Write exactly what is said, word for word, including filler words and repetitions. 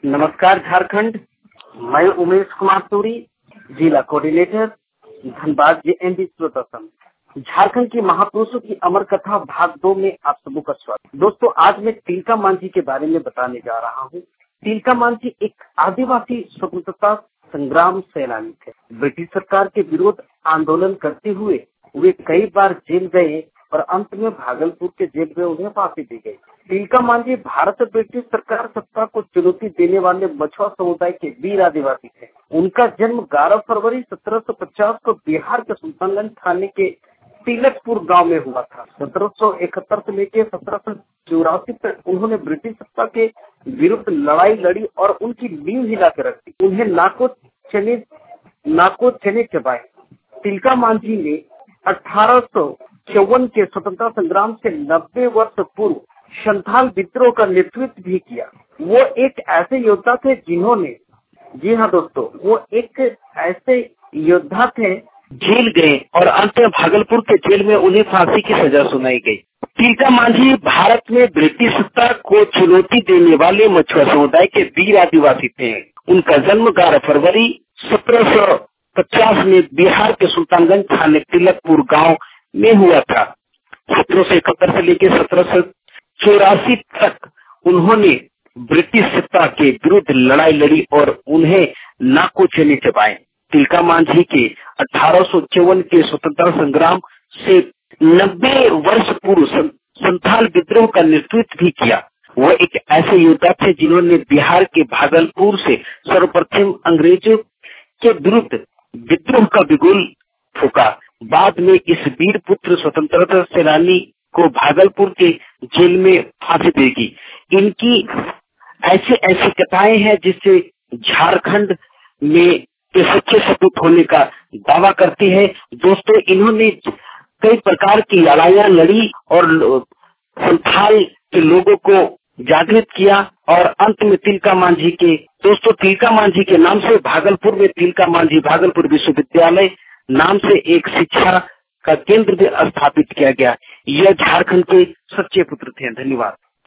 नमस्कार झारखंड, मैं उमेश कुमार सूरी, जिला coordinator, Dhanbad J N D श्रोता संघ। झारखंड की महापुरुषों की अमर कथा भाग दो में आप सबों का स्वागत। दोस्तों, आज मैं तिलका मांझी के बारे में बताने जा रहा हूँ। तिलका मांझी एक आदिवासी स्वतंत्रता संग्राम सेनानी थे। ब्रिटिश सरकार के विरोध आंदोलन करते हुए वे कई बार जेल गए और अंत में भागलपुर के जेल में उन्हें फांसी दी गई। तिलका मांझी भारत ब्रिटिश सरकार सत्ता को चुनौती देने वाले मछुआ समुदाय के वीर आदिवासी थे। उनका जन्म ग्यारह फरवरी सत्रह सौ पचास को बिहार के सुल्तानगंज थाने के तिलकपुर गांव में हुआ था। सत्रह सौ इकहत्तर से लेकर सत्रह सौ चौरासी तक उन्होंने ब्रिटिश सत्ता के विरुद्ध लड़ाई लड़ी और उनकी नींव हिला के रखी। उन्हें नाको चने नाको चने चबाए। तिलका मांझी ने अठारह सौ चौवन के स्वतंत्रता संग्राम से नब्बे वर्ष पूर्व संथाल विद्रोह का नेतृत्व भी किया। वो एक ऐसे योद्धा थे जिन्होंने, जी हाँ दोस्तों, वो एक ऐसे योद्धा थे जेल गए और अंत में भागलपुर के जेल में उन्हें फांसी की सजा सुनाई गई। तिलका मांझी भारत में ब्रिटिश सत्ता को चुनौती देने वाले मछुआ समुदाय के वीर आदिवासी थे। उनका जन्म ग्यारह फरवरी सत्रह सौ पचास में बिहार के सुल्तानगंज थाने तिलकपुर गांव में हुआ था। सत्रह सौ इकहत्तर से लेकर सत्रह सौ चौरासी तक उन्होंने ब्रिटिश सत्ता के विरुद्ध लड़ाई लड़ी और उन्हें नाको चने चबाए। तिलका मांझी के अठारह सौ चौवन के स्वतंत्रता संग्राम से नब्बे वर्ष पूर्व संथाल विद्रोह का नेतृत्व भी किया। वह एक ऐसे योद्धा थे जिन्होंने बिहार के भागलपुर से सर्वप्रथम अंग्रेजों के विरुद्ध विद्रोह का बिगुल फूका। बाद में इस वीर पुत्र स्वतंत्रता सेनानी को भागलपुर के जेल में फांसी देगी। इनकी ऐसे ऐसी कथाएं हैं जिससे झारखंड में के सच्चे सपूत होने का दावा करती है। दोस्तों, इन्होंने कई प्रकार की लड़ाइयां लड़ी और संथाल के लोगों को जागृत किया और अंत में तिलका मांझी के दोस्तों तिलका मांझी के नाम से भागलपुर में तिलका मांझी भागलपुर विश्वविद्यालय नाम से एक शिक्षा का केंद्र भी स्थापित किया गया। यह झारखंड के सच्चे पुत्र थे। धन्यवाद।